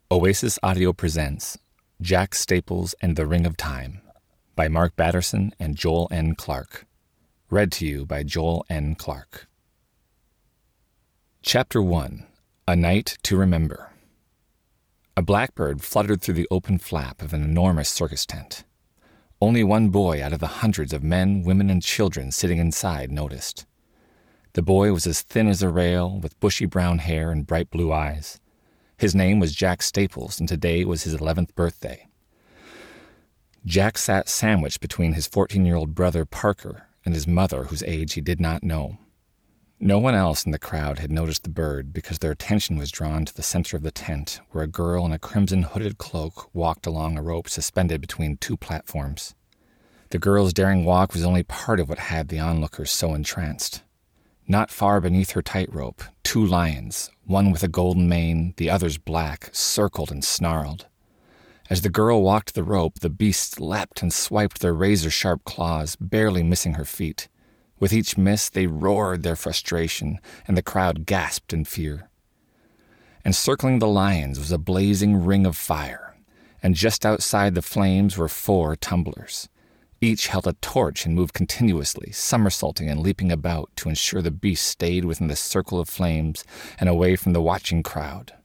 Oasis Audio presents Jack Staples and the Ring of Time by Mark Batterson and Joel N. Clark. Read to you by Joel N. Clark. Chapter 1. A Night to Remember. A blackbird fluttered through the open flap of an enormous circus tent. Only one boy out of the hundreds of men, women, and children sitting inside noticed. The boy was as thin as a rail, with bushy brown hair and bright blue eyes. His name was Jack Staples, and today was his 11th birthday. Jack sat sandwiched between his 14-year-old brother Parker and his mother, whose age he did not know. No one else in the crowd had noticed the bird because their attention was drawn to the center of the tent, where a girl in a crimson hooded cloak walked along a rope suspended between two platforms. The girl's daring walk was only part of what had the onlookers so entranced. Not far beneath her tightrope, two lions, one with a golden mane, the others black, circled and snarled. As the girl walked the rope, the beasts leapt and swiped their razor-sharp claws, barely missing her feet. With each miss, they roared their frustration, and the crowd gasped in fear. Encircling the lions was a blazing ring of fire, and just outside the flames were 4 tumblers. Each held a torch and moved continuously, somersaulting and leaping about to ensure the beast stayed within the circle of flames and away from the watching crowd.